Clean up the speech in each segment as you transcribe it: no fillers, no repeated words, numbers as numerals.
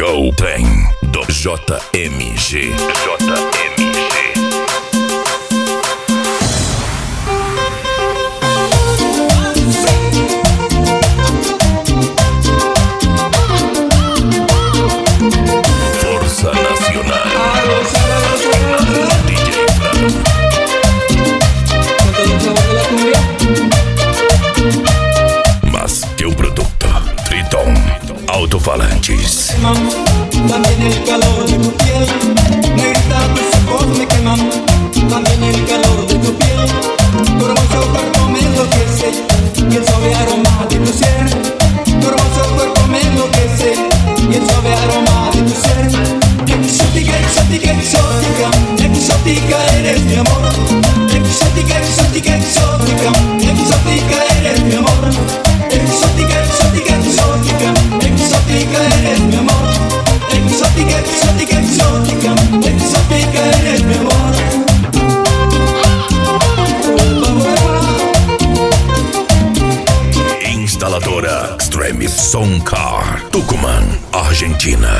Chegou o trem do JMG. Força Nacional. DJ Fran. Mas que um produto. Triton Altofalantes. También el calor de tu piel, negrita, tus ojos me queman. También el calor de tu piel, tu hermoso cuerpo me enloquece y el suave aroma de tu ser. Tu hermoso cuerpo me enloquece y el suave aroma de tu ser. Exótica, exótica, exótica, exótica eres mi amor. Exótica, exótica, exótica, exótica eres mi amor. Exótica, exótica, exótica, exótica eres mi amor. Exótica, exótica, exótica, exótica eres mi amor. Instaladora Extreme Sound Car, Tucumán, Argentina.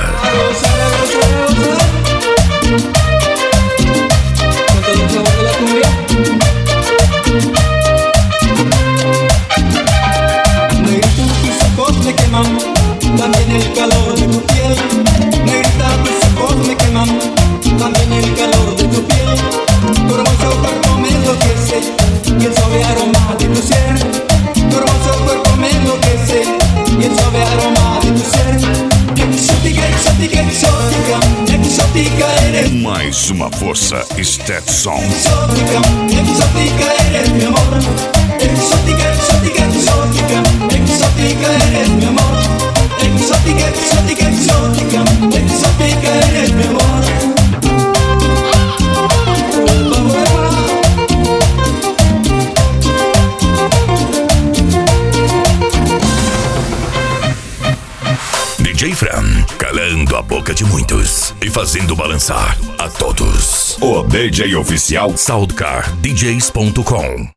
Negrita, tus ojos me queman, también el calor de tu piel. Negrita, tus ojos me queman, también el calor de tu piel. Tu hermoso cuerpo me enloquece y el suave aroma de tu ser. Tu hermoso cuerpo me enloquece y el suave aroma de tu ser. Exótica, exótica, exótica, exótica eres. Mais uma força Stetson. Exótica, exótica eres mi amor. Exótica, exótica, exótica, exótica eres mi amor. Exótica, exótica, exótica, exótica eres mi amor. DJ Fran, calando a boca de muitos e fazendo balançar a todos. O DJ oficial SoundCarDJs.com.